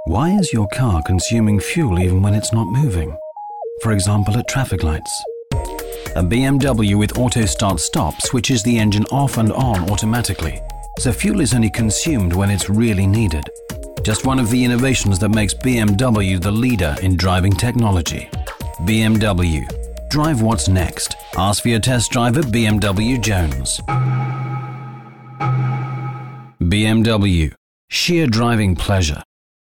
Why is your car consuming fuel even when it's not moving? For example, at traffic lights. A BMW with auto start-stop switches the engine off and on automatically, so fuel is only consumed when it's really needed. Just one of the innovations that makes BMW the leader in driving technology. BMW. Drive what's next. Ask for your test drive at BMW Jones. BMW. Sheer driving pleasure.